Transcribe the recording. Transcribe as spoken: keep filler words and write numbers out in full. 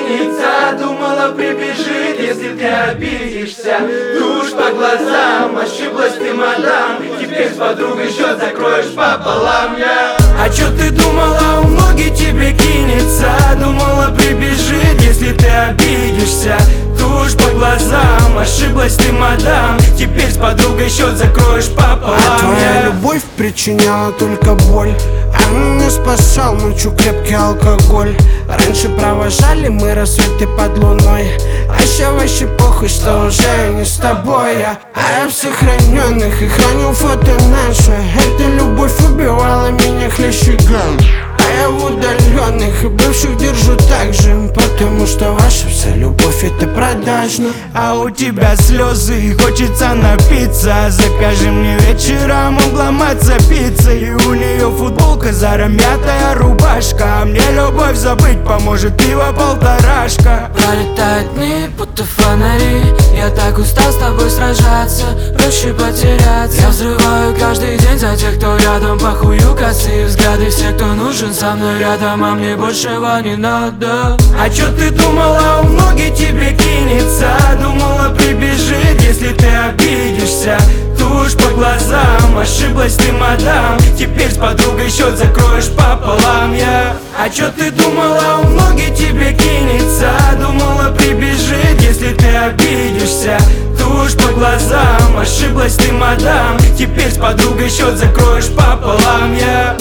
кинется, думала прибежит, если ты обидишься. Тушь по глазам, ошиблась ты, мадам. Теперь с подругой счет закроешь пополам, я. А чё ты думала, в ноги тебе кинется? Думала прибежит, если ты обидишься. Тушь по глазам, ошиблась ты, мадам. Теперь с подругой счет закроешь пополам, а твоя я. любовь причиняла только боль, а меня спасал ночью крепкий алкоголь. Раньше провожали мы рассветы под луной, а ща вообще похуй, что уже не с тобой я. А я в сохраненных и храню фото наше. Эта любовь убивала меня хлеще гам. А я в удаленных и бывших держу так же, потому что ваша вся любовь это продажно. А у тебя слезы, хочется напиться. Закажи мне вечером обломаться пиццей. И у нее футболка, заромятая рубашка. А мне любовь забыть поможет пиво полторашка. Пролетают дни, будто фонари. Я так устал с тобой сражаться, проще потеряться. Я взрываю каждый день за тех, кто рядом. Похую косые взгляды всех, кто нужен со мной рядом. А мне большего не надо. А чё ты думала, в ноги тебе кинется? Думала прибежит, если ты обидишься. Тушь по глазам, ошиблась ты, мадам. Теперь с подругой счет закроешь пополам, я. А чё ты думала, в ноги тебе кинется? Думала прибежит, если ты обидишься. Тушь по глазам, ошиблась ты, мадам. Теперь с подругой счет закроешь пополам, я.